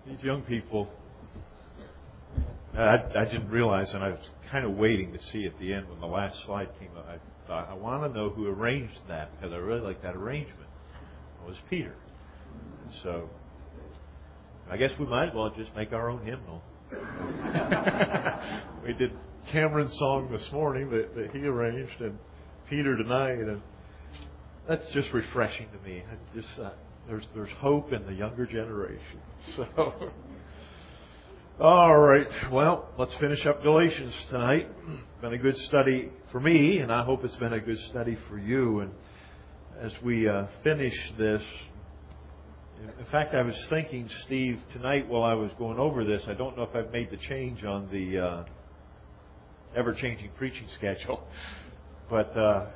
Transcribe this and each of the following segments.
These young people, I didn't realize, and I was kind of waiting to see at the end when the last slide came up. I thought, I want to know who arranged that, because I really like that arrangement. It was Peter. So I guess we might as well just make our own hymnal. We did Cameron's song this morning that he arranged, and Peter tonight, and that's just refreshing to me. I just there's hope in the younger generation. So, all right. Well, let's finish up Galatians tonight. Been a good study for me, and I hope it's been a good study for you. And as we finish this, in fact, I was thinking, Steve, tonight while I was going over this, I don't know if I've made the change on the ever-changing preaching schedule, but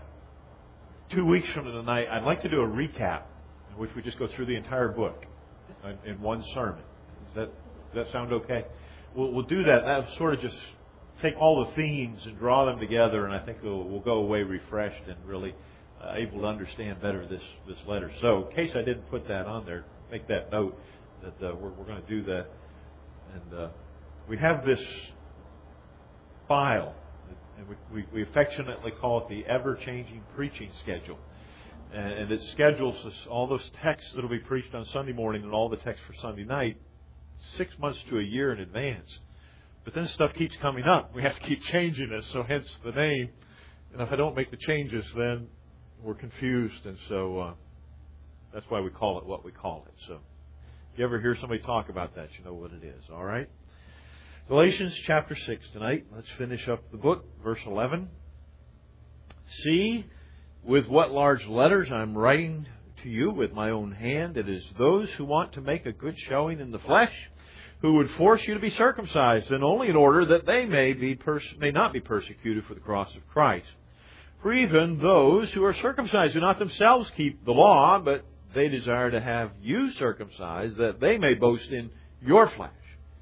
2 weeks from tonight, I'd like to do a recap in which we just go through the entire book in one sermon. Does that sound okay? We'll do that. That'll sort of just take all the themes and draw them together, and I think we'll go away refreshed and really able to understand better this letter. So, in case I didn't put that on there, make that note that we're going to do that. And we have this file, and we affectionately call it the ever-changing preaching schedule. And it schedules all those texts that will be preached on Sunday morning and all the texts for Sunday night 6 months to a year in advance. But then stuff keeps coming up. We have to keep changing it, so hence the name. And if I don't make the changes, then we're confused. And so that's why we call it what we call it. So if you ever hear somebody talk about that, you know what it is. All right? Galatians chapter 6 tonight. Let's finish up the book, verse 11. See with what large letters I'm writing to you with my own hand. It is those who want to make a good showing in the flesh who would force you to be circumcised, and only in order that they may not be persecuted for the cross of Christ. For even those who are circumcised do not themselves keep the law, but they desire to have you circumcised, that they may boast in your flesh.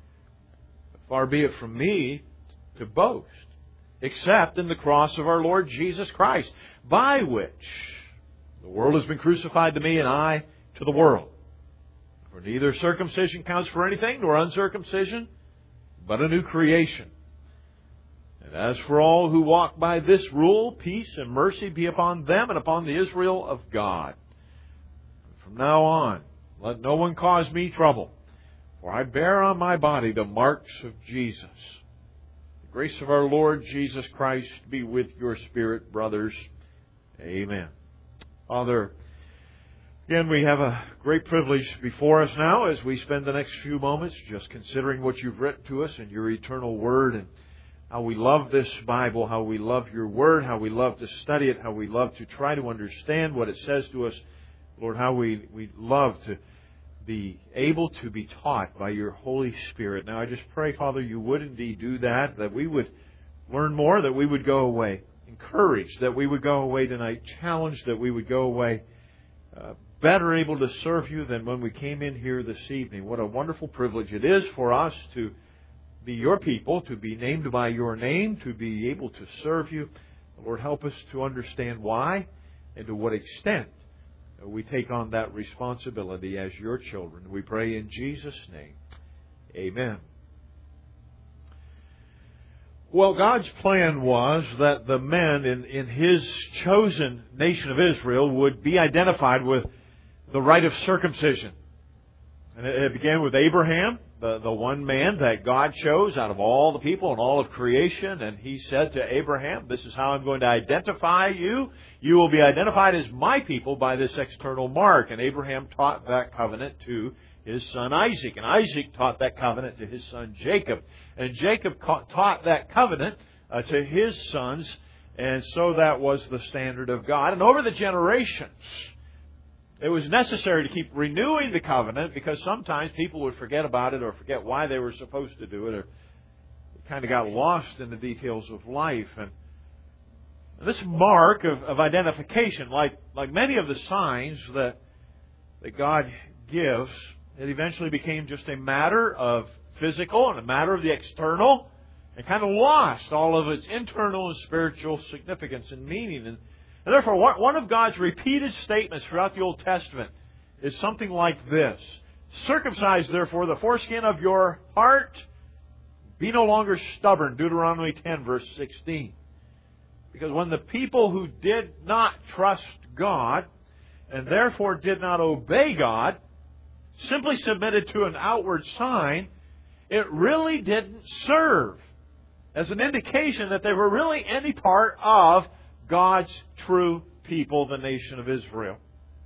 Far be it from me to boast, except in the cross of our Lord Jesus Christ, by which the world has been crucified to me, and I to the world. For neither circumcision counts for anything, nor uncircumcision, but a new creation. And as for all who walk by this rule, peace and mercy be upon them and upon the Israel of God. From now on, let no one cause me trouble, for I bear on my body the marks of Jesus. The grace of our Lord Jesus Christ be with your spirit, brothers. Amen. Father, again, we have a great privilege before us now as we spend the next few moments just considering what you've written to us in your eternal Word, and how we love this Bible, how we love your Word, how we love to study it, how we love to try to understand what it says to us. Lord, how we love to be able to be taught by your Holy Spirit. Now, I just pray, Father, you would indeed do that we would learn more, that we would go away encouraged, that we would go away tonight challenged, that we would go away better able to serve you than when we came in here this evening. What a wonderful privilege it is for us to be your people, to be named by your name, to be able to serve you. Lord, help us to understand why and to what extent we take on that responsibility as your children. We pray in Jesus' name. Amen. Well, God's plan was that the men in His chosen nation of Israel would be identified with the rite of circumcision. And it began with Abraham, the one man that God chose out of all the people and all of creation. And He said to Abraham, this is how I'm going to identify you. You will be identified as my people by this external mark. And Abraham taught that covenant to his son Isaac. And Isaac taught that covenant to his son Jacob. And Jacob taught that covenant to his sons. And so that was the standard of God. And over the generations, it was necessary to keep renewing the covenant, because sometimes people would forget about it or forget why they were supposed to do it, or kind of got lost in the details of life. And this mark of identification, like many of the signs that God gives, it eventually became just a matter of physical and a matter of the external, and kind of lost all of its internal and spiritual significance and meaning. And therefore, one of God's repeated statements throughout the Old Testament is something like this: Circumcise, therefore, the foreskin of your heart. Be no longer stubborn. Deuteronomy 10, verse 16. Because when the people who did not trust God, and therefore did not obey God, simply submitted to an outward sign, it really didn't serve as an indication that they were really any part of God's true people, the nation of Israel.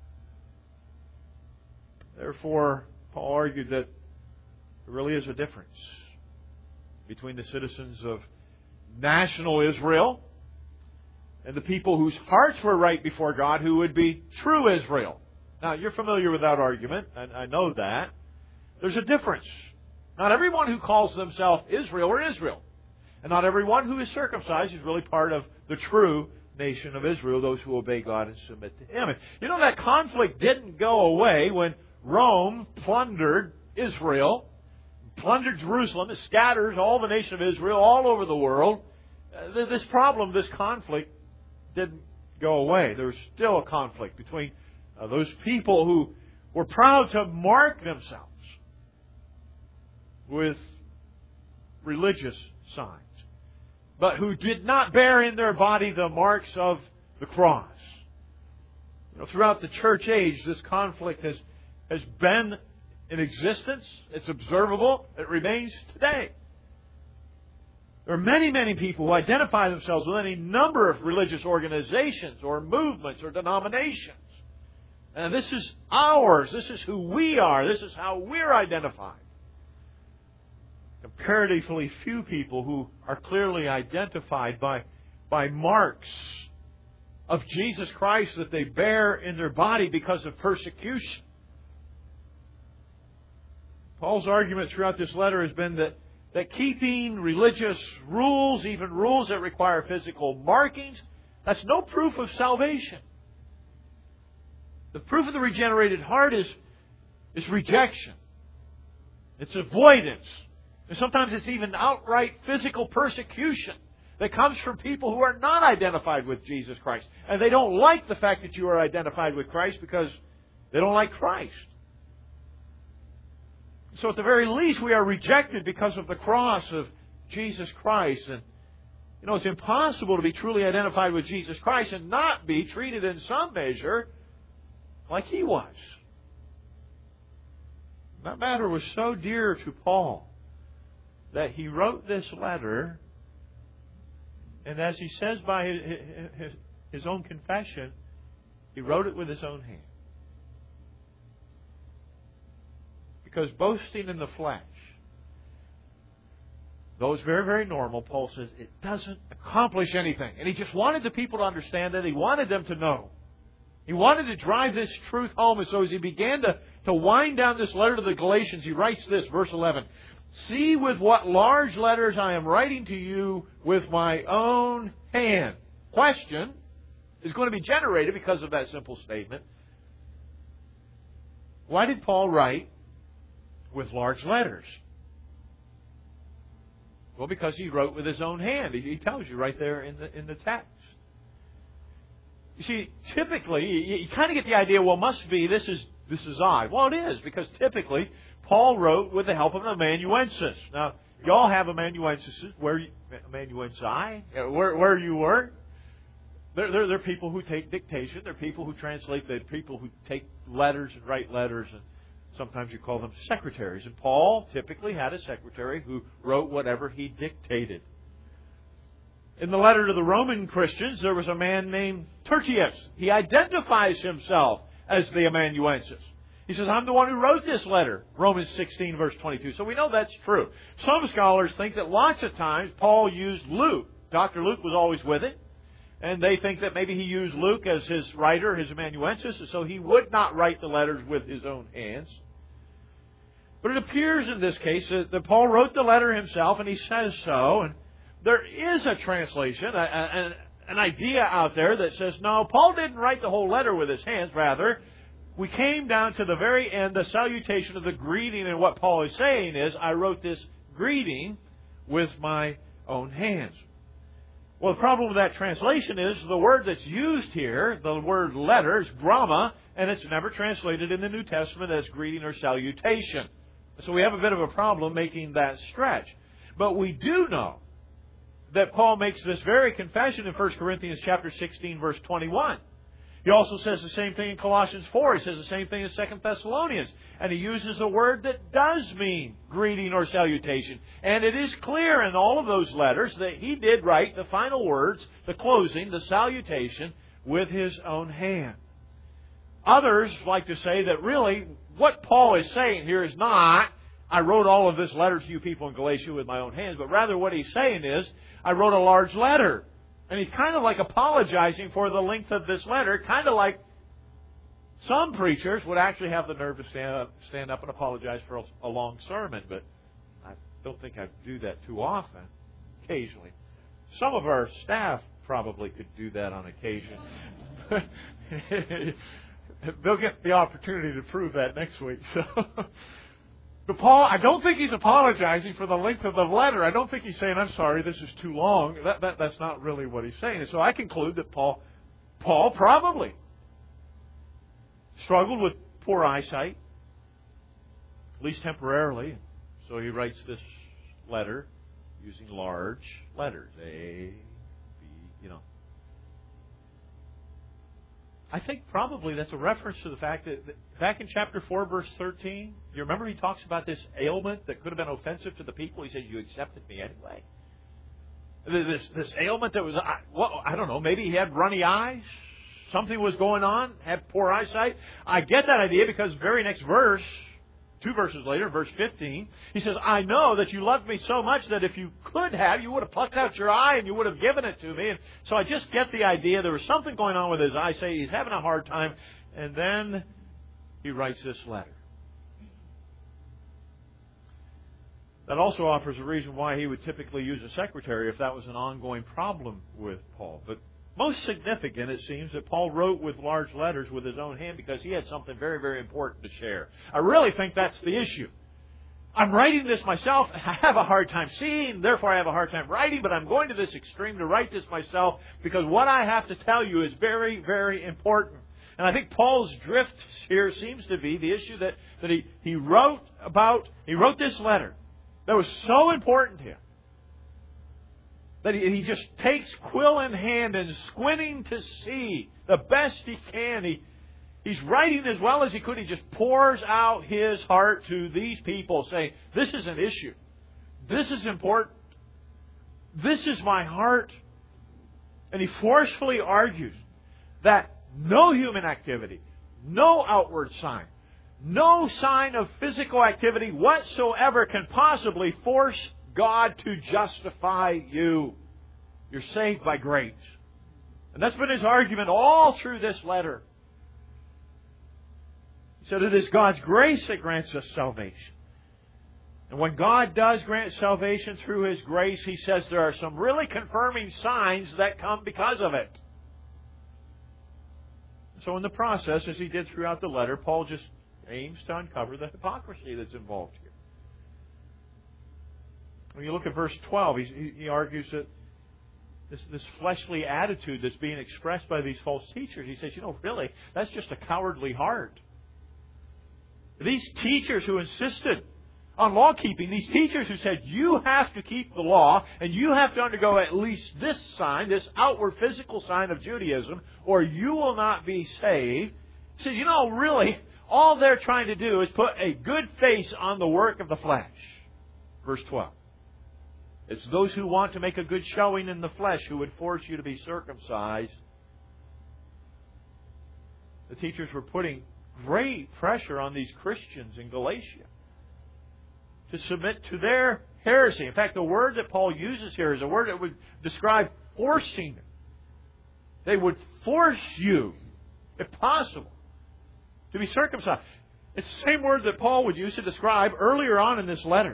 Therefore, Paul argued that there really is a difference between the citizens of national Israel and the people whose hearts were right before God, who would be true Israel. Now, you're familiar with that argument, and I know that. There's a difference. Not everyone who calls themselves Israel are Israel. And not everyone who is circumcised is really part of the true nation of Israel, those who obey God and submit to Him. And you know, that conflict didn't go away when Rome plundered Israel, plundered Jerusalem. It scatters all the nation of Israel all over the world. This problem, this conflict, didn't go away. There was still a conflict between those people who were proud to mark themselves with religious signs, but who did not bear in their body the marks of the cross. You know, throughout the church age, this conflict has been in existence. It's observable. It remains today. There are many, many people who identify themselves with any number of religious organizations or movements or denominations. And this is ours. This is who we are. This is how we're identified. Comparatively few people who are clearly identified by marks of Jesus Christ that they bear in their body because of persecution. Paul's argument throughout this letter has been that keeping religious rules, even rules that require physical markings, that's no proof of salvation. The proof of the regenerated heart is rejection. It's avoidance. And sometimes it's even outright physical persecution that comes from people who are not identified with Jesus Christ. And they don't like the fact that you are identified with Christ because they don't like Christ. So at the very least, we are rejected because of the cross of Jesus Christ. And, you know, it's impossible to be truly identified with Jesus Christ and not be treated in some measure like He was. That matter was so dear to Paul that he wrote this letter, and as he says by his own confession, he wrote it with his own hand. Because boasting in the flesh, though it's very, very normal, Paul says it doesn't accomplish anything. And he just wanted the people to understand that. He wanted them to know. He wanted to drive this truth home. And so as he began to wind down this letter to the Galatians, he writes this, verse 11. See with what large letters I am writing to you with my own hand. Question is going to be generated because of that simple statement. Why did Paul write with large letters? Well, because he wrote with his own hand. He tells you right there in the text. You see, typically, you kind of get the idea, well, must be, this is odd. Well, it is, because typically, Paul wrote with the help of an amanuensis. Now, you all have amanuenses. Amanuensi, where you were. They're people who take dictation. They're people who translate. They're people who take letters and write letters, and sometimes you call them secretaries. And Paul typically had a secretary who wrote whatever he dictated. In the letter to the Roman Christians, there was a man named Tertius. He identifies himself as the amanuensis. He says, I'm the one who wrote this letter. Romans 16, verse 22. So we know that's true. Some scholars think that lots of times Paul used Luke. Dr. Luke was always with him. And they think that maybe he used Luke as his writer, his amanuensis, and so he would not write the letters with his own hands. But it appears in this case that Paul wrote the letter himself, and he says so. And there is a translation, an idea out there that says, no, Paul didn't write the whole letter with his hands. Rather, we came down to the very end, the salutation of the greeting, and what Paul is saying is, I wrote this greeting with my own hands. Well, the problem with that translation is the word that's used here, the word letter, is gramma, and it's never translated in the New Testament as greeting or salutation. So we have a bit of a problem making that stretch. But we do know that Paul makes this very confession in 1 Corinthians chapter 16, verse 21. He also says the same thing in Colossians 4. He says the same thing in 2 Thessalonians. And he uses a word that does mean greeting or salutation. And it is clear in all of those letters that he did write the final words, the closing, the salutation, with his own hand. Others like to say that really what Paul is saying here is not, I wrote all of this letter to you people in Galatia with my own hands, but rather what he's saying is, I wrote a large letter. And he's kind of like apologizing for the length of this letter, kind of like some preachers would actually have the nerve to stand up and apologize for a long sermon. But I don't think I do that too often. Occasionally. Some of our staff probably could do that on occasion. They'll get the opportunity to prove that next week. So. But Paul, I don't think he's apologizing for the length of the letter. I don't think he's saying, I'm sorry, this is too long. That's not really what he's saying. And so I conclude that Paul probably struggled with poor eyesight, at least temporarily. So he writes this letter using large letters. A, B, I think probably that's a reference to the fact that back in chapter 4, verse 13, you remember he talks about this ailment that could have been offensive to the people. He says, you accepted me anyway. This ailment that was, I don't know, maybe he had runny eyes. Something was going on, had poor eyesight. I get that idea because the very next verse, 2 verses later, verse 15, he says, I know that you loved me so much that if you could have, you would have plucked out your eye and you would have given it to me. And so I just get the idea there was something going on with his eyesight. He's having a hard time. And then he writes this letter. That also offers a reason why he would typically use a secretary if that was an ongoing problem with Paul. But most significant, it seems, that Paul wrote with large letters with his own hand because he had something very, very important to share. I really think that's the issue. I'm writing this myself. I have a hard time seeing, therefore I have a hard time writing, but I'm going to this extreme to write this myself because what I have to tell you is very, very important. And I think Paul's drift here seems to be the issue that he wrote this letter that was so important to him. That he just takes quill in hand and squinting to see the best he can. He's writing as well as he could. He just pours out his heart to these people saying, this is an issue. This is important. This is my heart. And he forcefully argues that no human activity, no outward sign, no sign of physical activity whatsoever can possibly force God to justify you. You're saved by grace. And that's been his argument all through this letter. He said it is God's grace that grants us salvation. And when God does grant salvation through His grace, He says there are some really confirming signs that come because of it. So in the process, as he did throughout the letter, Paul just aims to uncover the hypocrisy that's involved here. When you look at verse 12, he argues that this fleshly attitude that's being expressed by these false teachers, he says, really, that's just a cowardly heart. These teachers who insisted on law keeping, these teachers who said, you have to keep the law, and you have to undergo at least this sign, this outward physical sign of Judaism, or you will not be saved. He said, really, all they're trying to do is put a good face on the work of the flesh. Verse 12. It's those who want to make a good showing in the flesh who would force you to be circumcised. The teachers were putting great pressure on these Christians in Galatia to submit to their heresy. In fact, the word that Paul uses here is a word that would describe forcing. They would force you, if possible, to be circumcised. It's the same word that Paul would use to describe earlier on in this letter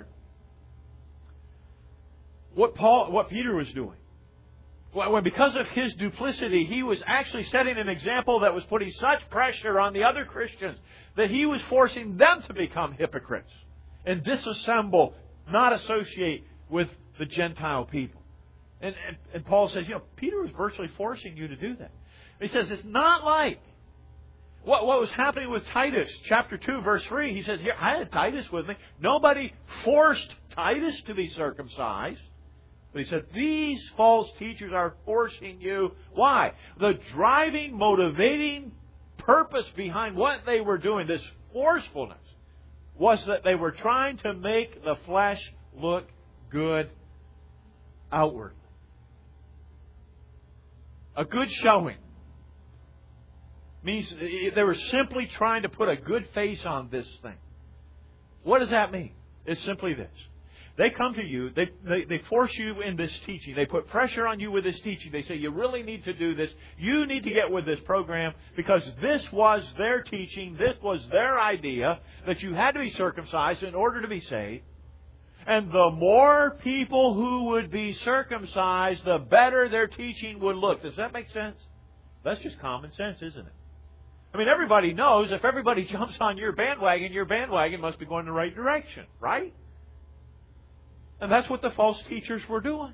what Peter was doing. When because of his duplicity, he was actually setting an example that was putting such pressure on the other Christians that he was forcing them to become hypocrites and disassemble, not associate with the Gentile people. And Paul says, Peter was virtually forcing you to do that. He says, it's not like what was happening with Titus. Chapter 2, verse 3, he says, here, I had Titus with me. Nobody forced Titus to be circumcised. But he said, these false teachers are forcing you. Why? The driving, motivating purpose behind what they were doing, this forcefulness, was that they were trying to make the flesh look good outwardly. A good showing means they were simply trying to put a good face on this thing. What does that mean? It's simply this. They come to you, they force you in this teaching. They put pressure on you with this teaching. They say, you really need to do this. You need to get with this program because this was their teaching. This was their idea that you had to be circumcised in order to be saved. And the more people who would be circumcised, the better their teaching would look. Does that make sense? That's just common sense, isn't it? I mean, everybody knows if everybody jumps on your bandwagon must be going in the right direction, right? And that's what the false teachers were doing.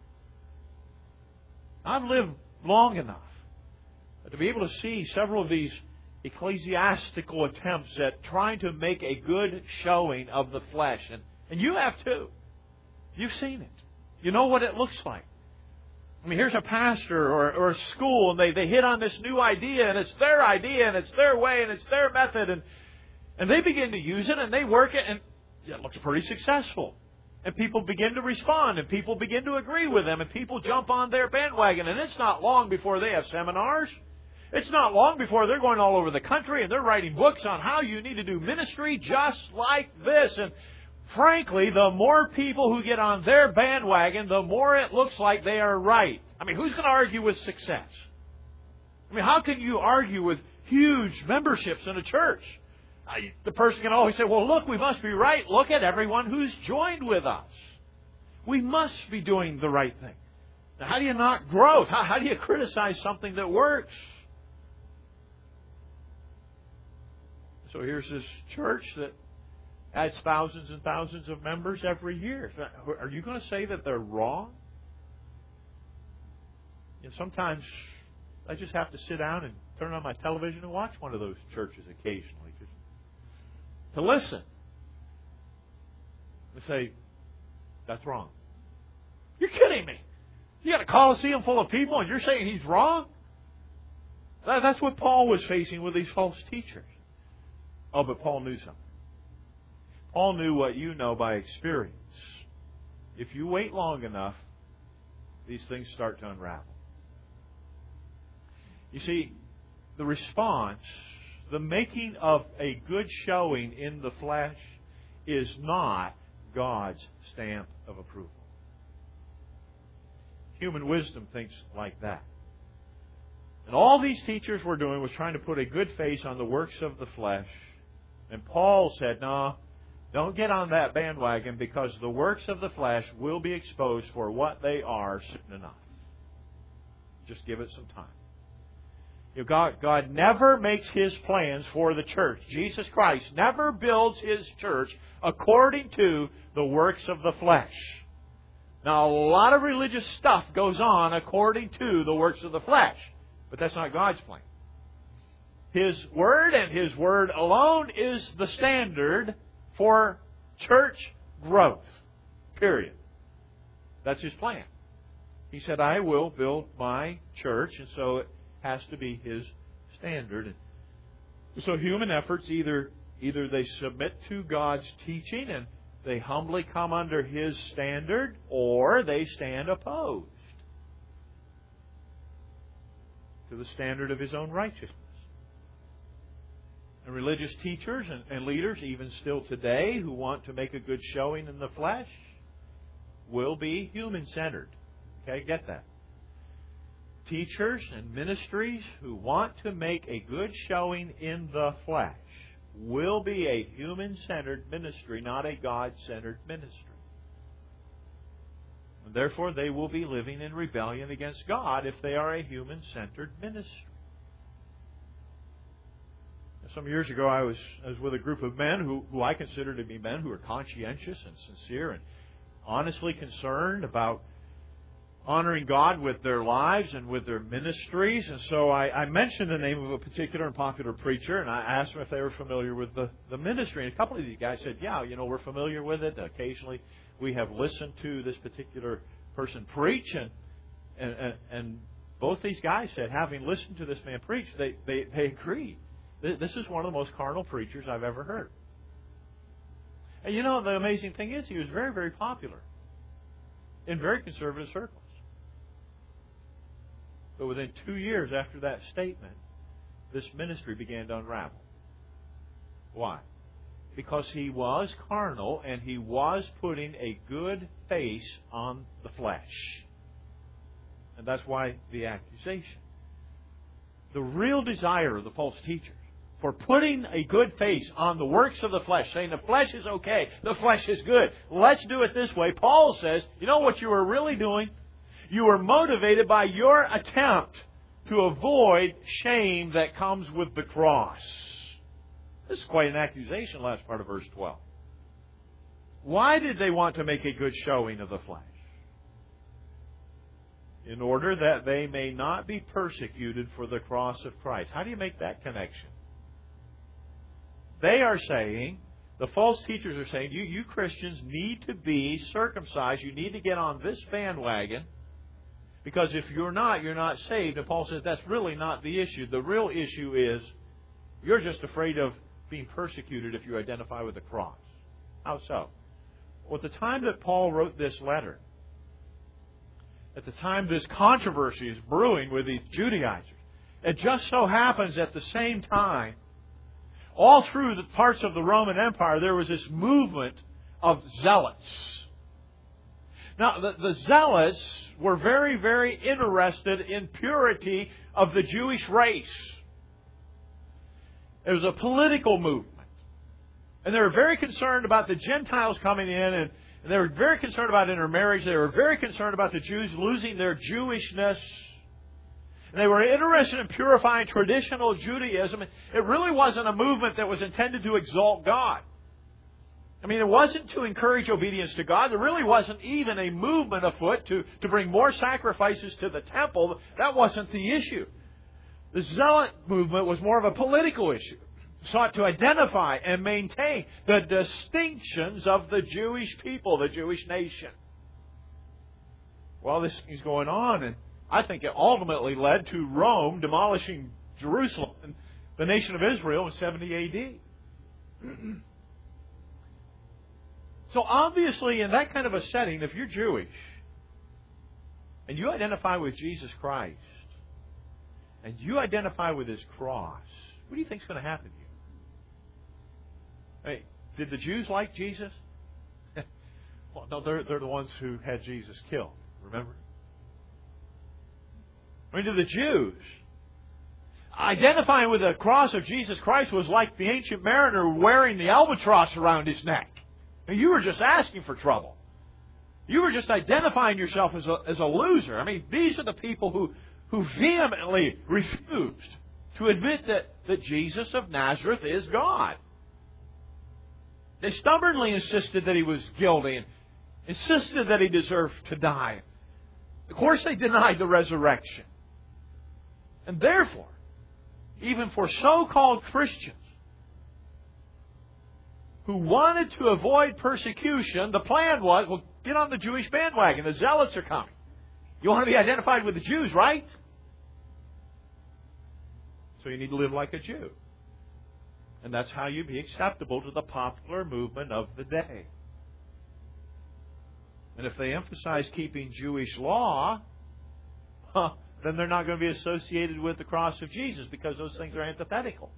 I've lived long enough to be able to see several of these ecclesiastical attempts at trying to make a good showing of the flesh. And you have too. You've seen it. You know what it looks like. I mean, here's a pastor or a school, and they hit on this new idea, and it's their idea, and it's their way, and it's their method, and they begin to use it, and they work it, and it looks pretty successful. And people begin to respond, and people begin to agree with them, and people jump on their bandwagon, and it's not long before they have seminars. It's not long before they're going all over the country, and they're writing books on how you need to do ministry just like this, and frankly, the more people who get on their bandwagon, the more it looks like they are right. I mean, who's going to argue with success? I mean, how can you argue with huge memberships in a church? The person can always say, well, look, we must be right. Look at everyone who's joined with us. We must be doing the right thing. Now, how do you knock growth? How do you criticize something that works? So here's this church that adds thousands and thousands of members every year. Are you going to say that they're wrong? And sometimes I just have to sit down and turn on my television and watch one of those churches occasionally just to listen and say, that's wrong. You're kidding me. You got a Colosseum full of people and you're saying he's wrong? That's what Paul was facing with these false teachers. Oh, but Paul knew something. Paul knew what you know by experience. If you wait long enough, these things start to unravel. You see, the response, the making of a good showing in the flesh, is not God's stamp of approval. Human wisdom thinks like that. And all these teachers were doing was trying to put a good face on the works of the flesh. And Paul said, no, don't get on that bandwagon because the works of the flesh will be exposed for what they are soon enough. Just give it some time. God never makes His plans for the church. Jesus Christ never builds His church according to the works of the flesh. Now, a lot of religious stuff goes on according to the works of the flesh, but that's not God's plan. His Word and His Word alone is the standard for church growth. Period. That's His plan. He said, I will build my church, and so it has to be His standard. So human efforts, either they submit to God's teaching and they humbly come under His standard, or they stand opposed to the standard of His own righteousness. And religious teachers and leaders, even still today, who want to make a good showing in the flesh, will be human-centered. Okay, get that. Teachers and ministries who want to make a good showing in the flesh will be a human-centered ministry, not a God-centered ministry. And therefore, they will be living in rebellion against God if they are a human-centered ministry. Some years ago, I was with a group of men who I consider to be men who are conscientious and sincere and honestly concerned about honoring God with their lives and with their ministries. And so I mentioned the name of a particular and popular preacher, and I asked them if they were familiar with the ministry. And a couple of these guys said, yeah, we're familiar with it. Occasionally we have listened to this particular person preach. And both these guys said, having listened to this man preach, they agreed. This is one of the most carnal preachers I've ever heard. And the amazing thing is he was very, very popular in very conservative circles. But within 2 years after that statement, this ministry began to unravel. Why? Because he was carnal and he was putting a good face on the flesh. And that's why the accusation. The real desire of the false teachers for putting a good face on the works of the flesh, saying the flesh is okay, the flesh is good. Let's do it this way. Paul says, you know what you were really doing? You were motivated by your attempt to avoid shame that comes with the cross. This is quite an accusation, last part of verse 12. Why did they want to make a good showing of the flesh? In order that they may not be persecuted for the cross of Christ. How do you make that connection? They are saying, the false teachers are saying, you Christians need to be circumcised. You need to get on this bandwagon. Because if you're not saved. And Paul says that's really not the issue. The real issue is you're just afraid of being persecuted if you identify with the cross. How so? Well, at the time that Paul wrote this letter, at the time this controversy is brewing with these Judaizers, it just so happens at the same time, all through the parts of the Roman Empire, there was this movement of zealots. Now, the zealots were very, very interested in purity of the Jewish race. It was a political movement. And they were very concerned about the Gentiles coming in, and they were very concerned about intermarriage. They were very concerned about the Jews losing their Jewishness. And they were interested in purifying traditional Judaism. It really wasn't a movement that was intended to exalt God. I mean, it wasn't to encourage obedience to God. There really wasn't even a movement afoot to bring more sacrifices to the temple. That wasn't the issue. The zealot movement was more of a political issue. It sought to identify and maintain the distinctions of the Jewish people, the Jewish nation. Well, this is going on, and I think it ultimately led to Rome demolishing Jerusalem and the nation of Israel in 70 A.D. So obviously, in that kind of a setting, if you're Jewish and you identify with Jesus Christ and you identify with His cross, what do you think is going to happen to you? Hey, did the Jews like Jesus? Well, no, they're the ones who had Jesus killed. Remember? I mean, to the Jews, identifying with the cross of Jesus Christ was like the ancient mariner wearing the albatross around his neck. You were just asking for trouble. You were just identifying yourself as a loser. I mean, these are the people who vehemently refused to admit that Jesus of Nazareth is God. They stubbornly insisted that He was guilty and insisted that He deserved to die. Of course, they denied the resurrection. And therefore, even for so-called Christians who wanted to avoid persecution, the plan was, well, get on the Jewish bandwagon. The zealots are coming. You want to be identified with the Jews, right? So you need to live like a Jew. And that's how you be acceptable to the popular movement of the day. And if they emphasize keeping Jewish law, then they're not going to be associated with the cross of Jesus because those things are antithetical.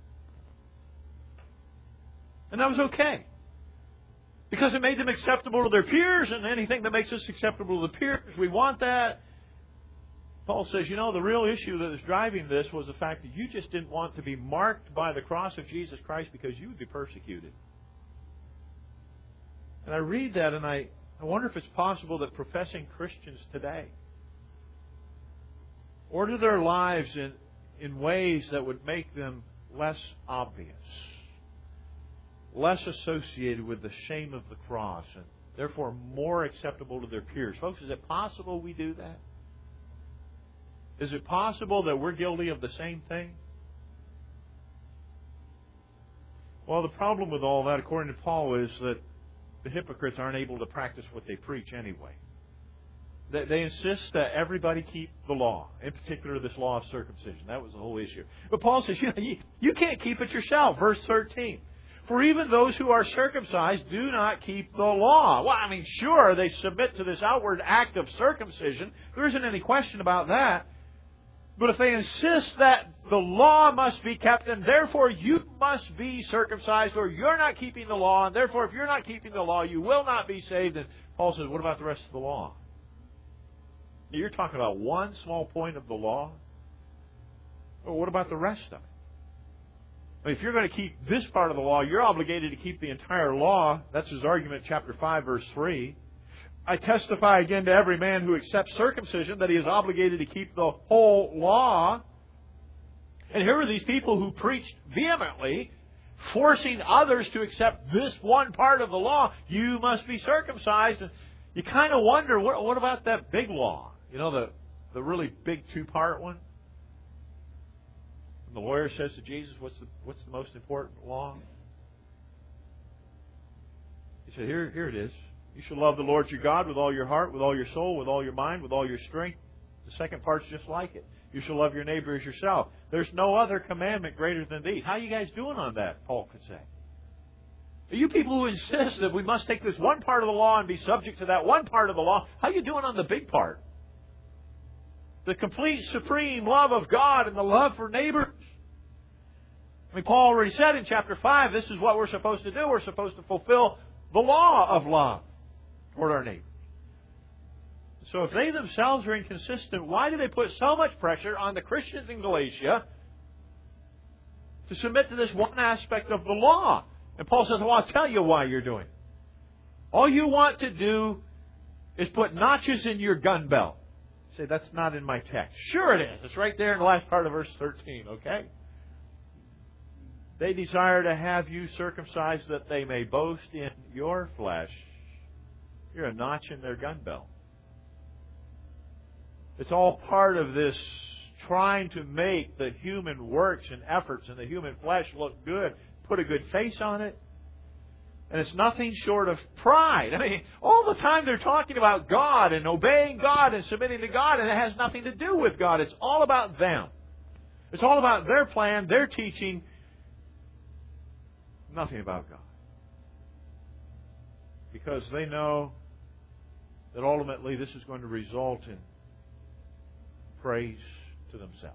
And that was okay. Because it made them acceptable to their peers, and anything that makes us acceptable to the peers, we want that. Paul says, the real issue that is driving this was the fact that you just didn't want to be marked by the cross of Jesus Christ because you would be persecuted. And I read that and I wonder if it's possible that professing Christians today order their lives in ways that would make them less obvious, less associated with the shame of the cross, therefore more acceptable to their peers. Folks, is it possible we do that? Is it possible that we're guilty of the same thing? Well, the problem with all that, according to Paul, is that the hypocrites aren't able to practice what they preach anyway. They insist that everybody keep the law, in particular this law of circumcision. That was the whole issue. But Paul says, you can't keep it yourself. Verse 13. For even those who are circumcised do not keep the law. Well, I mean, sure, they submit to this outward act of circumcision. There isn't any question about that. But if they insist that the law must be kept, and therefore you must be circumcised, or you're not keeping the law, and therefore if you're not keeping the law, you will not be saved, and Paul says, what about the rest of the law? You're talking about one small point of the law? Well, what about the rest of it? I mean, if you're going to keep this part of the law, you're obligated to keep the entire law. That's his argument, chapter 5, verse 3. I testify again to every man who accepts circumcision that he is obligated to keep the whole law. And here are these people who preached vehemently, forcing others to accept this one part of the law. You must be circumcised. And you kind of wonder, what about that big law? You know, the really big two-part one? And the lawyer says to Jesus, what's the most important law? He said, here it is. You shall love the Lord your God with all your heart, with all your soul, with all your mind, with all your strength. The second part's just like it. You shall love your neighbor as yourself. There's no other commandment greater than these. How are you guys doing on that, Paul could say? Are you people who insist that we must take this one part of the law and be subject to that one part of the law, how are you doing on the big part? The complete, supreme love of God and the love for neighbors. I mean, Paul already said in chapter 5, this is what we're supposed to do. We're supposed to fulfill the law of love toward our neighbors. So if they themselves are inconsistent, why do they put so much pressure on the Christians in Galatia to submit to this one aspect of the law? And Paul says, well, I'll tell you why you're doing it. All you want to do is put notches in your gun belt. You say, that's not in my text. Sure it is. It's right there in the last part of verse 13, okay? They desire to have you circumcised that they may boast in your flesh. You're a notch in their gun belt. It's all part of this trying to make the human works and efforts in the human flesh look good, put a good face on it. And it's nothing short of pride. I mean, all the time they're talking about God and obeying God and submitting to God, and it has nothing to do with God. It's all about them. It's all about their plan, their teaching, nothing about God. Because they know that ultimately this is going to result in praise to themselves.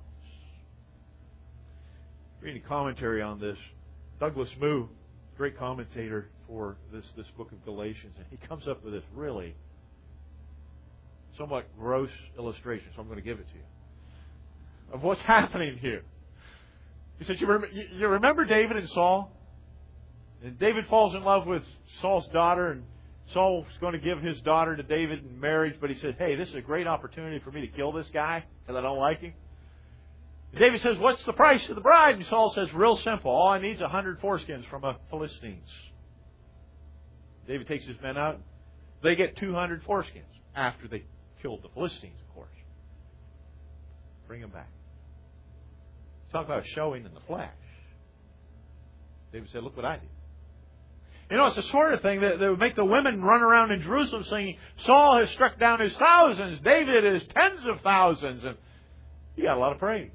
Reading commentary on this, Douglas Moo, great commentator for this book of Galatians, and he comes up with this really somewhat gross illustration, so I'm going to give it to you, of what's happening here. He says, you remember David and Saul? And David falls in love with Saul's daughter, and Saul's going to give his daughter to David in marriage, but he said, hey, this is a great opportunity for me to kill this guy because I don't like him. And David says, what's the price of the bride? And Saul says, real simple. All I need is 100 foreskins from a Philistines. David takes his men out. They get 200 foreskins after they killed the Philistines, of course. Bring them back. Talk about showing in the flesh. David said, look what I did. You know, it's the sort of thing that would make the women run around in Jerusalem singing, Saul has struck down his thousands, David his tens of thousands, and he got a lot of praise.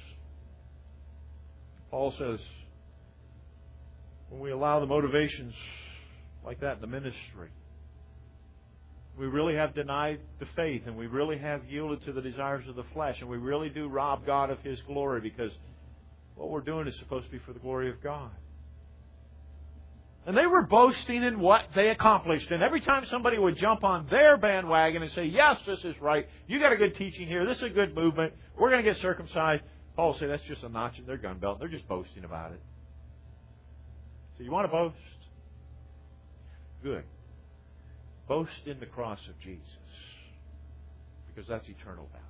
Paul says, when we allow the motivations like that in the ministry, we really have denied the faith, and we really have yielded to the desires of the flesh, and we really do rob God of His glory, because what we're doing is supposed to be for the glory of God. And they were boasting in what they accomplished. And every time somebody would jump on their bandwagon and say, yes, this is right. You got a good teaching here. This is a good movement. We're going to get circumcised. Paul would say, that's just a notch in their gun belt. They're just boasting about it. So you want to boast? Good. Boast in the cross of Jesus. Because that's eternal value.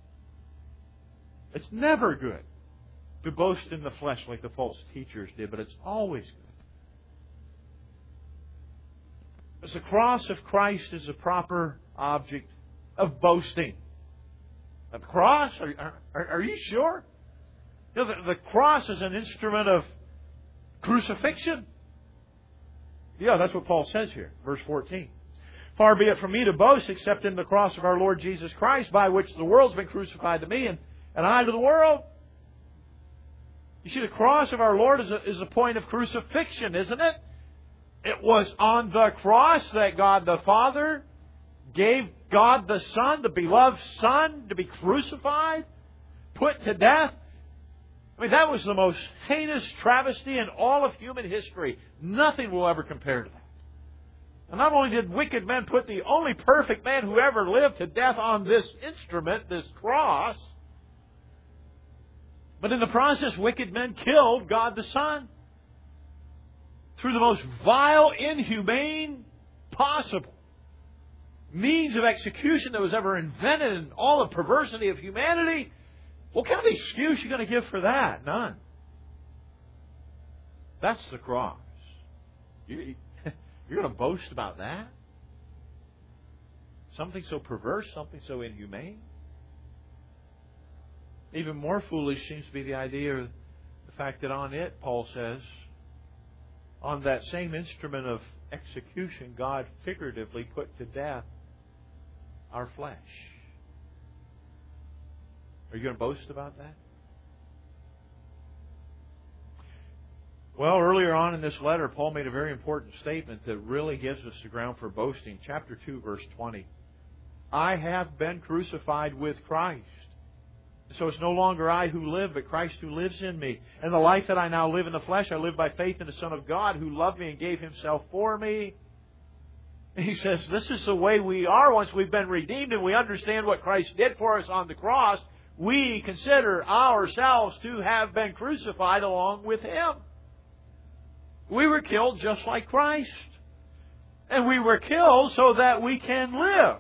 It's never good to boast in the flesh like the false teachers did, but it's always good. Because the cross of Christ is a proper object of boasting. The cross? Are you sure? You know, the cross is an instrument of crucifixion. Yeah, that's what Paul says here, verse 14. Far be it from me to boast except in the cross of our Lord Jesus Christ, by which the world's been crucified to me and I to the world. You see, the cross of our Lord is a point of crucifixion, isn't it? It was on the cross that God the Father gave God the Son, the beloved Son, to be crucified, put to death. I mean, that was the most heinous travesty in all of human history. Nothing will ever compare to that. And not only did wicked men put the only perfect man who ever lived to death on this instrument, this cross, but in the process, wicked men killed God the Son through the most vile, inhumane possible means of execution that was ever invented in all the perversity of humanity. What kind of excuse are you going to give for that? None. That's the cross. You're going to boast about that? Something so perverse, something so inhumane? Even more foolish seems to be the idea of the fact that on it, Paul says, on that same instrument of execution, God figuratively put to death our flesh. Are you going to boast about that? Well, earlier on in this letter, Paul made a very important statement that really gives us the ground for boasting. Chapter 2, verse 20. I have been crucified with Christ. So it's no longer I who live, but Christ who lives in me. And the life that I now live in the flesh, I live by faith in the Son of God who loved me and gave Himself for me. And he says, this is the way we are once we've been redeemed and we understand what Christ did for us on the cross. We consider ourselves to have been crucified along with Him. We were killed just like Christ. And we were killed so that we can live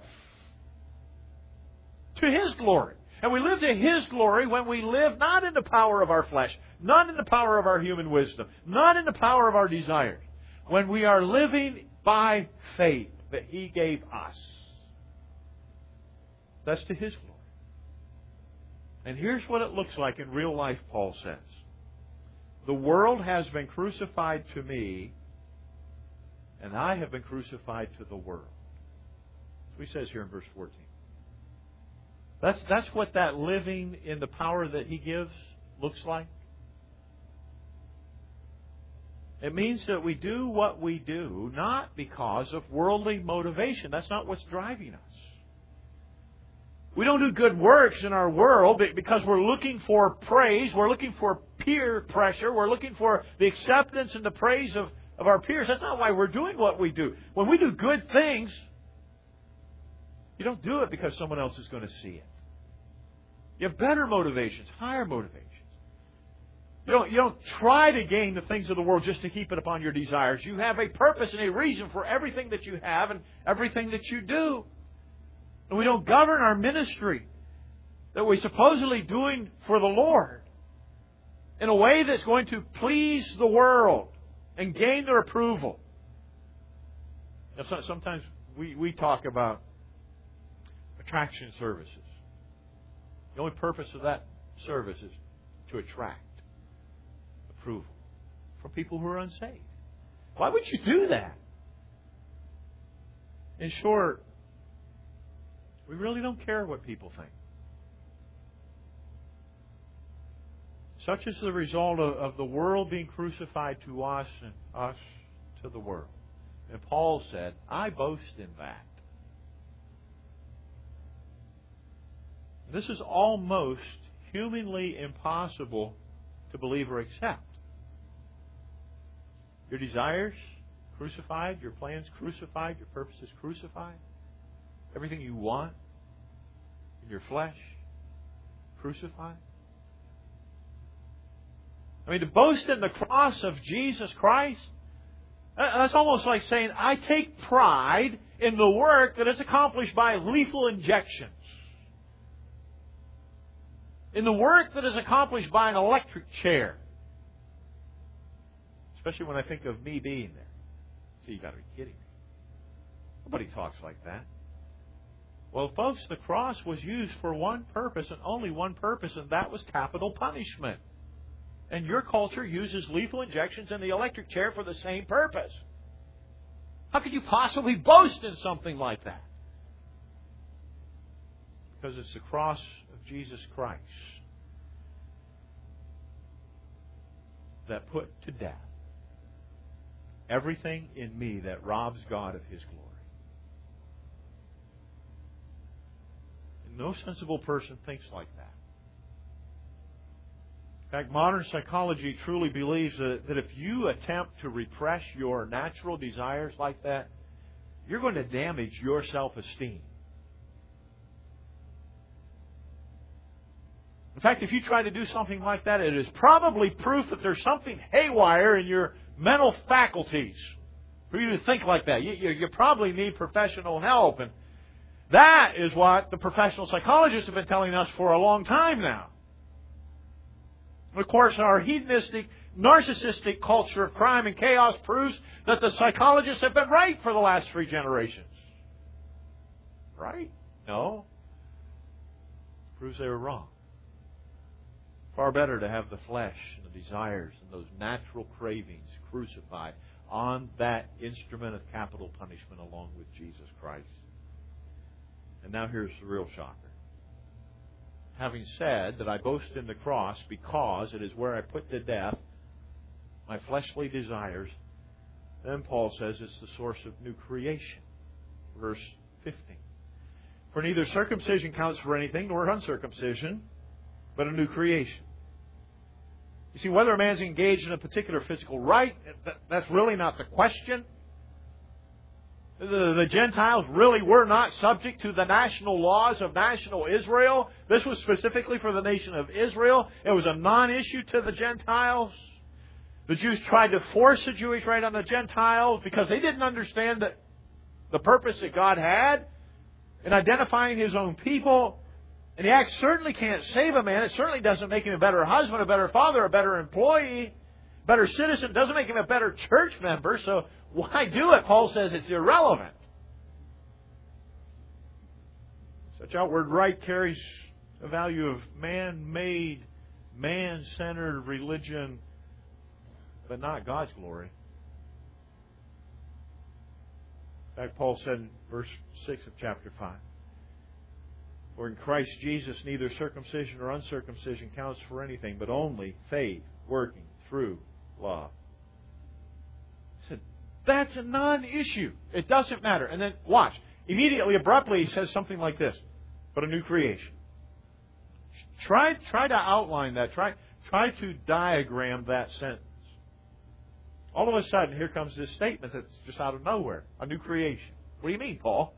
to His glory. And we live to His glory when we live not in the power of our flesh, not in the power of our human wisdom, not in the power of our desires. When we are living by faith that He gave us. That's to His glory. And here's what it looks like in real life, Paul says. The world has been crucified to me, and I have been crucified to the world. That's what he says here in verse 14. That's what that living in the power that He gives looks like. It means that we do what we do not because of worldly motivation. That's not what's driving us. We don't do good works in our world because we're looking for praise. We're looking for peer pressure. We're looking for the acceptance and the praise of our peers. That's not why we're doing what we do. When we do good things, you don't do it because someone else is going to see it. You have better motivations, higher motivations. You don't try to gain the things of the world just to heap it upon your desires. You have a purpose and a reason for everything that you have and everything that you do. And we don't govern our ministry that we're supposedly doing for the Lord in a way that's going to please the world and gain their approval. Now, sometimes we talk about attraction services. The only purpose of that service is to attract approval from people who are unsaved. Why would you do that? In short, we really don't care what people think. Such is the result of the world being crucified to us and us to the world. And Paul said, I boast in that. This is almost humanly impossible to believe or accept. Your desires crucified, your plans crucified, your purposes crucified. Everything you want in your flesh crucified. I mean, to boast in the cross of Jesus Christ, that's almost like saying, I take pride in the work that is accomplished by lethal injections. In the work that is accomplished by an electric chair. Especially when I think of me being there. So you got to be kidding me. Nobody talks like that. Well, folks, the cross was used for one purpose and only one purpose, and that was capital punishment. And your culture uses lethal injections and the electric chair for the same purpose. How could you possibly boast in something like that? Because it's the cross of Jesus Christ that put to death everything in me that robs God of His glory. And no sensible person thinks like that. In fact, modern psychology truly believes that if you attempt to repress your natural desires like that, you're going to damage your self-esteem. In fact, if you try to do something like that, it is probably proof that there's something haywire in your mental faculties for you to think like that. You probably need professional help. And that is what the professional psychologists have been telling us for a long time now. Of course, our hedonistic, narcissistic culture of crime and chaos proves that the psychologists have been right for the last 3 generations. Right? No. It proves they were wrong. Far better to have the flesh and the desires and those natural cravings crucified on that instrument of capital punishment along with Jesus Christ. And now here's the real shocker. Having said that I boast in the cross because it is where I put to death my fleshly desires, then Paul says it's the source of new creation. Verse 15. For neither circumcision counts for anything nor uncircumcision, but a new creation. You see, whether a man's engaged in a particular physical rite, that's really not the question. The Gentiles really were not subject to the national laws of national Israel. This was specifically for the nation of Israel. It was a non-issue to the Gentiles. The Jews tried to force the Jewish rite on the Gentiles because they didn't understand the purpose that God had in identifying His own people. And the act certainly can't save a man. It certainly doesn't make him a better husband, a better father, a better employee, a better citizen. It doesn't make him a better church member. So why do it? Paul says it's irrelevant. Such outward rite carries a value of man-made, man-centered religion, but not God's glory. In fact, Paul said in verse 6 of chapter 5, for in Christ Jesus neither circumcision or uncircumcision counts for anything, but only faith working through love. He said, that's a non-issue. It doesn't matter. And then, watch. Immediately, abruptly, he says something like this, but a new creation. Try to outline that. Try to diagram that sentence. All of a sudden, here comes this statement that's just out of nowhere. A new creation. What do you mean, Paul?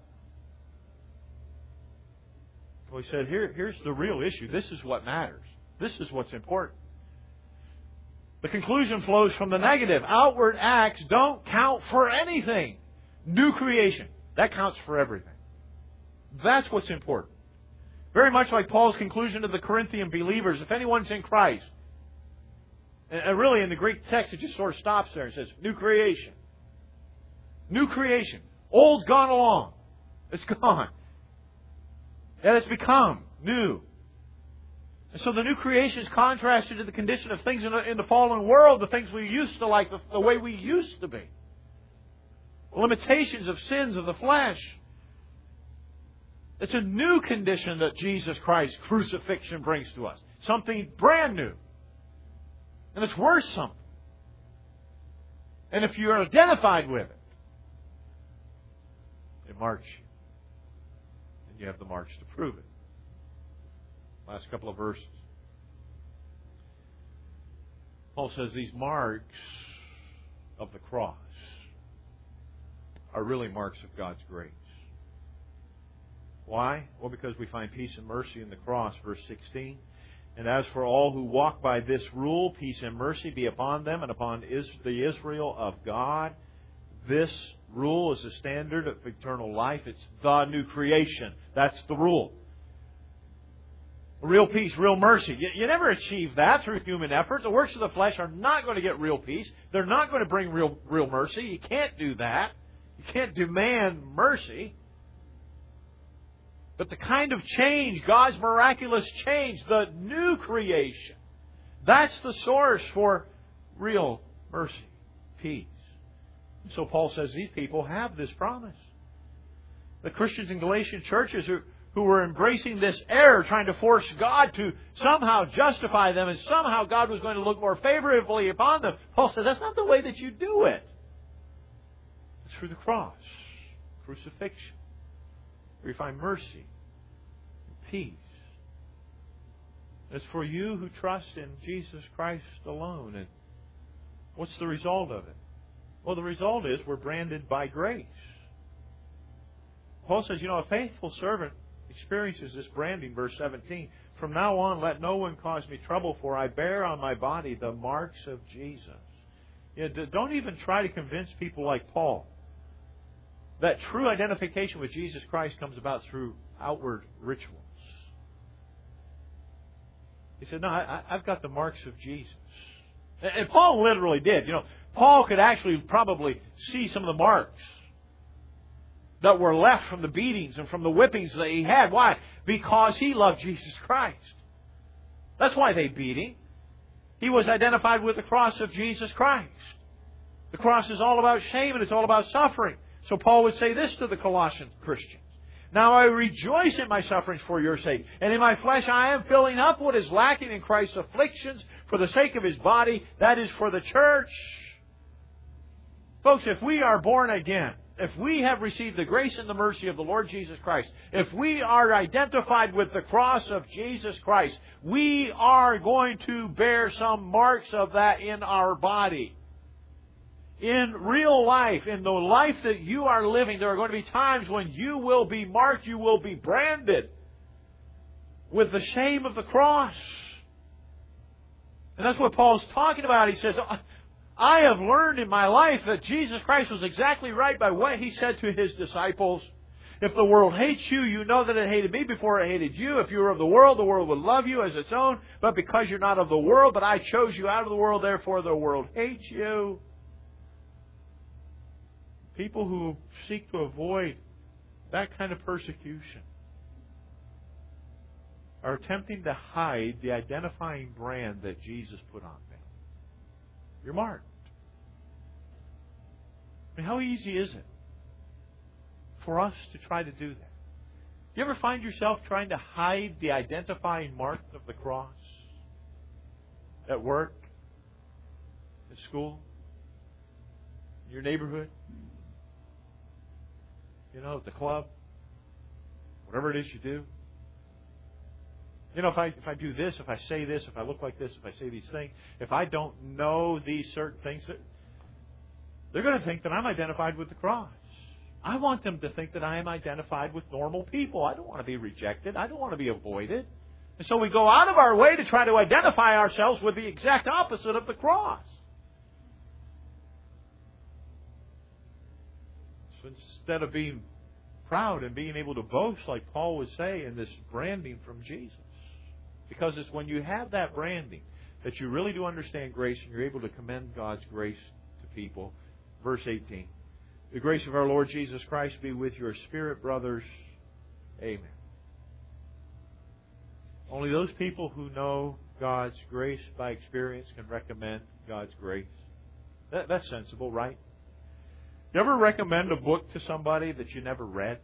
Well, he said, here's the real issue. This is what matters. This is what's important. The conclusion flows from the negative. Outward acts don't count for anything. New creation. That counts for everything. That's what's important. Very much like Paul's conclusion to the Corinthian believers. If anyone's in Christ, and really in the Greek text it just sort of stops there and says, new creation. New creation. Old's gone along. It's gone. And it's become new. And so the new creation is contrasted to the condition of things in the fallen world, the things we used to like, the way we used to be. The limitations of sins of the flesh. It's a new condition that Jesus Christ's crucifixion brings to us. Something brand new. And it's worth something. And if you're identified with it, it marks you. And you have the marks to prove it. Last couple of verses. Paul says these marks of the cross are really marks of God's grace. Why? Well, because we find peace and mercy in the cross, verse 16. And as for all who walk by this rule, peace and mercy be upon them and upon the Israel of God. This rule is the standard of eternal life. It's the new creation. That's the rule. Real peace, real mercy. You never achieve that through human effort. The works of the flesh are not going to get real peace. They're not going to bring real mercy. You can't do that. You can't demand mercy. But the kind of change, God's miraculous change, the new creation, that's the source for real mercy, peace. And so Paul says these people have this promise. The Christians in Galatian churches who were embracing this error, trying to force God to somehow justify them, and somehow God was going to look more favorably upon them. Paul said, that's not the way that you do it. It's through the cross, crucifixion, where you find mercy and peace. It's for you who trust in Jesus Christ alone. And what's the result of it? Well, the result is we're branded by grace. Paul says, a faithful servant experiences this branding, verse 17. From now on, let no one cause me trouble, for I bear on my body the marks of Jesus. Don't even try to convince people like Paul that true identification with Jesus Christ comes about through outward rituals. He said, no, I've got the marks of Jesus. And Paul literally did. Paul could actually probably see some of the marks that were left from the beatings and from the whippings that he had. Why? Because he loved Jesus Christ. That's why they beat him. He was identified with the cross of Jesus Christ. The cross is all about shame and it's all about suffering. So Paul would say this to the Colossian Christians. Now I rejoice in my sufferings for your sake. And in my flesh I am filling up what is lacking in Christ's afflictions for the sake of His body, that is for the church. Folks, if we are born again, if we have received the grace and the mercy of the Lord Jesus Christ, if we are identified with the cross of Jesus Christ, we are going to bear some marks of that in our body. In real life, in the life that you are living, there are going to be times when you will be marked, you will be branded with the shame of the cross. And that's what Paul's talking about. He says, I have learned in my life that Jesus Christ was exactly right by what He said to His disciples. If the world hates you, you know that it hated me before it hated you. If you were of the world would love you as its own. But because you're not of the world, but I chose you out of the world, therefore the world hates you. People who seek to avoid that kind of persecution are attempting to hide the identifying brand that Jesus put on them. You're marked. I mean, how easy is it for us to try to do that? You ever find yourself trying to hide the identifying mark of the cross? At work? At school? In your neighborhood? At the club? Whatever it is you do? If I do this, if I say this, if I look like this, if I say these things, if I don't know these certain things, they're going to think that I'm identified with the cross. I want them to think that I am identified with normal people. I don't want to be rejected. I don't want to be avoided. And so we go out of our way to try to identify ourselves with the exact opposite of the cross. So instead of being proud and being able to boast, like Paul would say, in this branding from Jesus. Because it's when you have that branding that you really do understand grace and you're able to commend God's grace to people. Verse 18. The grace of our Lord Jesus Christ be with your spirit, brothers. Amen. Only those people who know God's grace by experience can recommend God's grace. That's sensible, right? You ever recommend a book to somebody that you never read?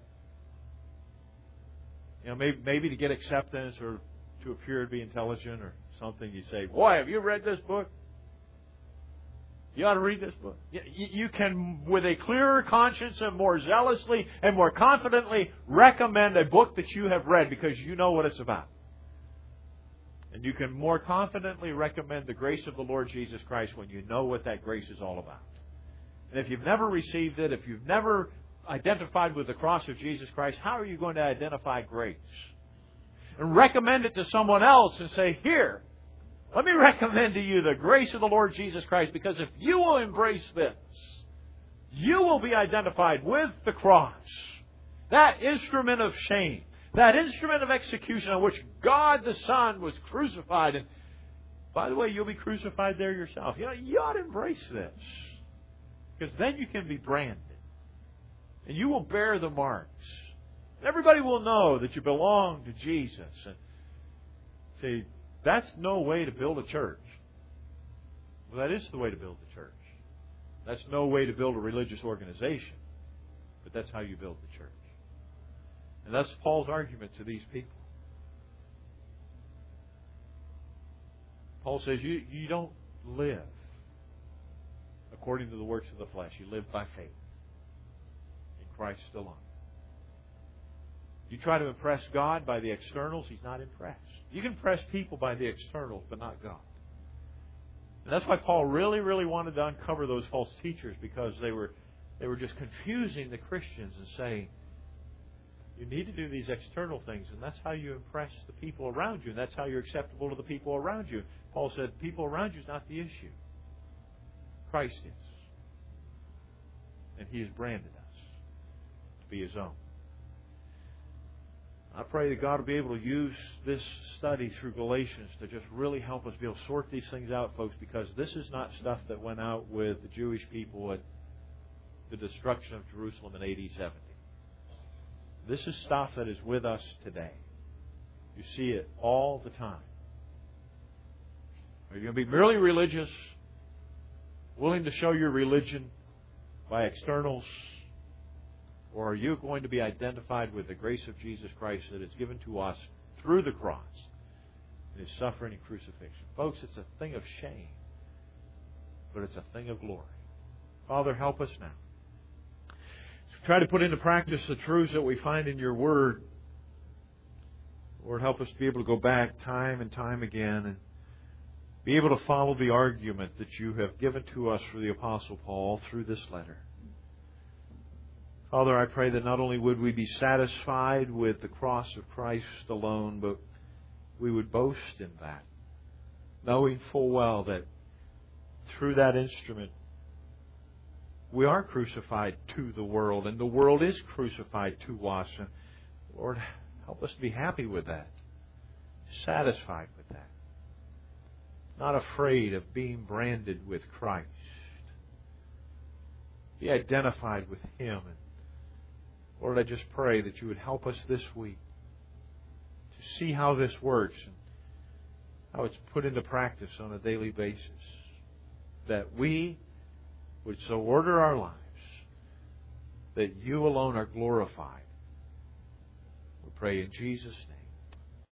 Maybe to get acceptance or to appear to be intelligent or something. You say, boy, have you read this book? You ought to read this book. You can, with a clearer conscience and more zealously and more confidently, recommend a book that you have read because you know what it's about. And you can more confidently recommend the grace of the Lord Jesus Christ when you know what that grace is all about. And if you've never received it, if you've never identified with the cross of Jesus Christ, how are you going to identify grace? And recommend it to someone else and say, here, let me recommend to you the grace of the Lord Jesus Christ, because if you will embrace this, you will be identified with the cross. That instrument of shame, that instrument of execution on which God the Son was crucified. And by the way, you'll be crucified there yourself. You ought to embrace this. Because then you can be branded. And you will bear the marks. And everybody will know that you belong to Jesus. And see, that's no way to build a church. Well, that is the way to build a church. That's no way to build a religious organization. But that's how you build the church. And that's Paul's argument to these people. Paul says you don't live according to the works of the flesh. You live by faith in Christ alone. You try to impress God by the externals, He's not impressed. You can impress people by the externals, but not God. And that's why Paul really, really wanted to uncover those false teachers, because they were just confusing the Christians and saying, you need to do these external things, and that's how you impress the people around you, and that's how you're acceptable to the people around you. Paul said, people around you is not the issue. Christ is. And He has branded us to be His own. I pray that God will be able to use this study through Galatians to just really help us be able to sort these things out, folks, because this is not stuff that went out with the Jewish people at the destruction of Jerusalem in AD 70. This is stuff that is with us today. You see it all the time. Are you going to be merely religious, willing to show your religion by externals? Or are you going to be identified with the grace of Jesus Christ that is given to us through the cross and His suffering and crucifixion? Folks, it's a thing of shame, but it's a thing of glory. Father, help us now. Try to put into practice the truths that we find in Your Word. Lord, help us to be able to go back time and time again and be able to follow the argument that You have given to us through the Apostle Paul through this letter. Father, I pray that not only would we be satisfied with the cross of Christ alone, but we would boast in that, knowing full well that through that instrument we are crucified to the world, and the world is crucified to us. And Lord, help us to be happy with that, satisfied with that, not afraid of being branded with Christ. Be identified with Him. And Lord, I just pray that You would help us this week to see how this works and how it's put into practice on a daily basis, that we would so order our lives that You alone are glorified. We pray in Jesus' name.